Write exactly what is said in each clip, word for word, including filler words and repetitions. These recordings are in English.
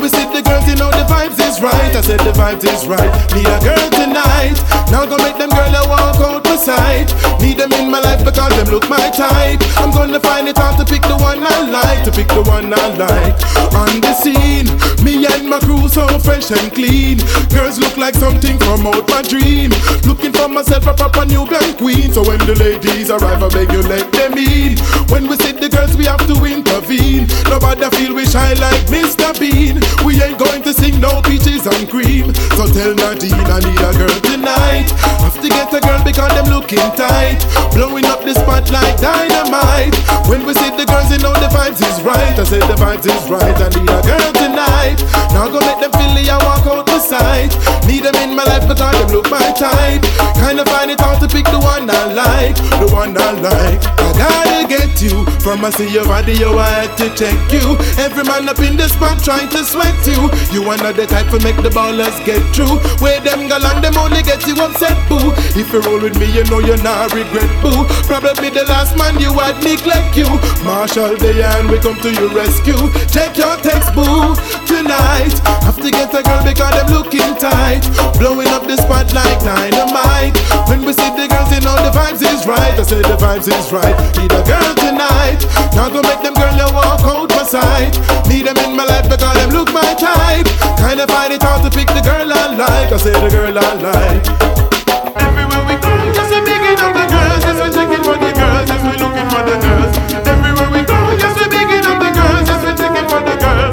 we see the girls, you know the vibes is right. I said the vibes is right. Need a girl tonight. Now go make them girl a walk out my side. Need them in my life because them look my type. I'm gonna find it hard to pick the one I like, to pick the one I like. On the scene, me and my crew so fresh and clean. Girls look like something from out my dream. Looking for myself a proper new black queen. So when the ladies arrive, I beg you let them in. When we see the girls, we have to intervene. Nobody feel we shine like Mister Bean. We ain't going to sing no peaches and cream. So tell Nadine I need a girl tonight. Have to get a girl because them looking tight. Blowing up the spot like dynamite. When we see the girls, you know the vibes is right. I said the vibes is right. I need a girl tonight. Now go make them feel I walk out the side. Need them in my life because them look my type. Kinda find it hard to pick the one I like, the one I like. I gotta get you. From I see your body, yo, I had to check you. Every man up in the spot trying to sweat you. You are not the type to make the ballers get through. Where them go long, them only get you upset, boo. If you roll with me, you know you're not regret, boo. Probably the last man you had neglect you. Marshall Dayan, we come to your rescue. Check your text, boo. Tonight, have to get a girl because them looking tight. Blowing up the spot like dynamite. When we see the girls, you know the vibes is right. I said the vibes is right. Need a girl tonight. Now go make them girl you walk out my side. Need them in my life because them look my type. Kinda find it hard to pick the girl I like. I say the girl I like. Everywhere we go, just we bigging up the girls. Just we checking for the girls. Just we looking for the girls. Everywhere we go, just we bigging up the girls. Just we checking for the girls.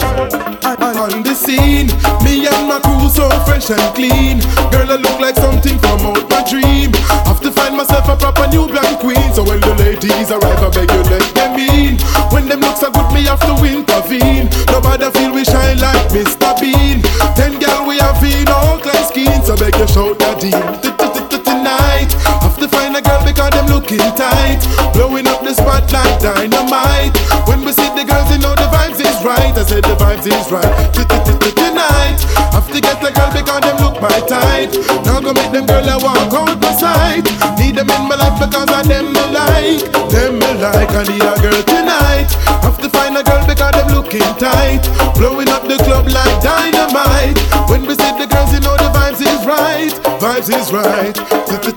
On the scene, me and my crew so fresh and clean. Girl, I look like something from out my dream. Have to find myself a proper new black queen. So when the ladies arrive, I beg you let them in. When them looks so good, me have to intervene. Nobody feel we shine like Mister Bean. Ten girl we have in all class skin. So beg you shout that deal tonight. Have to find a girl because them looking tight. Blowing up the spot like dynamite. When we see the girls, you know the vibes is right. I said the vibes is right. Tonight, have to get a girl because them look my type. Now go make them girl I walk out my side. Need them in my life because of them me like. Them me like. I need a girl tonight. Have to find a girl because them looking tight. Blowing up the club like dynamite. When we see the girls, you know the vibes is right. Vibes is right.